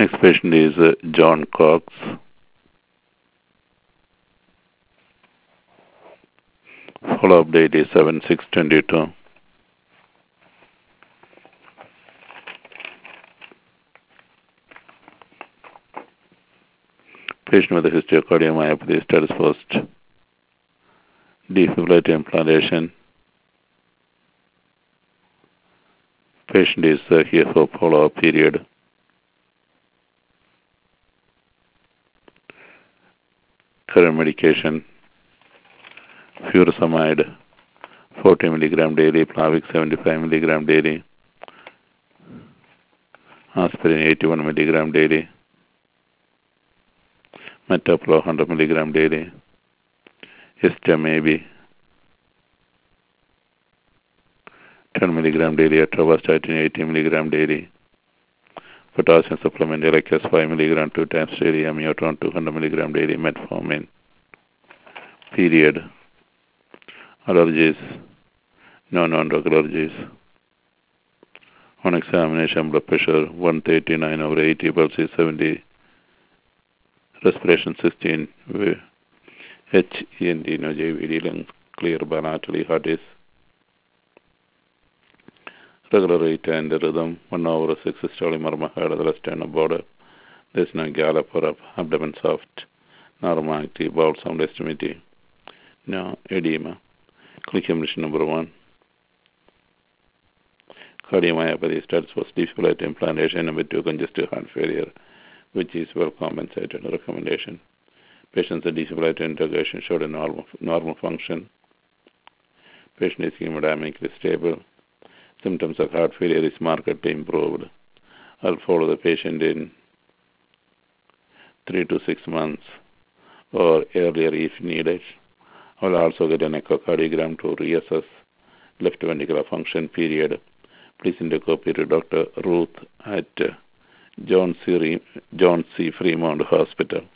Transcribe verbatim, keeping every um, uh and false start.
Next patient is uh, John Cox. Follow-up date is seven six twenty-two. Patient with a history of cardiomyopathy, status post defibrillator implantation. Patient is uh, here for follow-up period. Current medication, furosemide, forty milligram daily, Plavix seventy-five milligram daily, aspirin eighty-one milligram daily, metoprolol one hundred milligram daily, histamine ten milligram daily, atorvastatin eighty milligram daily, potassium supplement L K S five milligram two times daily, amiodarone two hundred milligram daily, metformin. Period. Allergies, no non-drug allergies. On examination, blood pressure one thirty-nine over eighty, pulse is seventy, respiration sixteen, H E N D, no J V D, lung clear bilaterally, heart is regular rate and rhythm, one hour six systolic murmur, head of the left and border. There's no gallop or up, abdomen soft, normal active, bowel sound estimate, no edema. Click emission number one. Cardiomyopathy status was defibrillator implantation. Number two, congestive heart failure, which is well compensated recommendation. Patient's defibrillator integration showed a normal, normal function. Patient is hemodynamically stable. Symptoms of heart failure is markedly improved. I'll follow the patient in three to six months or earlier if needed. I'll also get an echocardiogram to reassess left ventricular function. Period. Please indicate copy to Doctor Ruth at John C. John C. Fremont Hospital.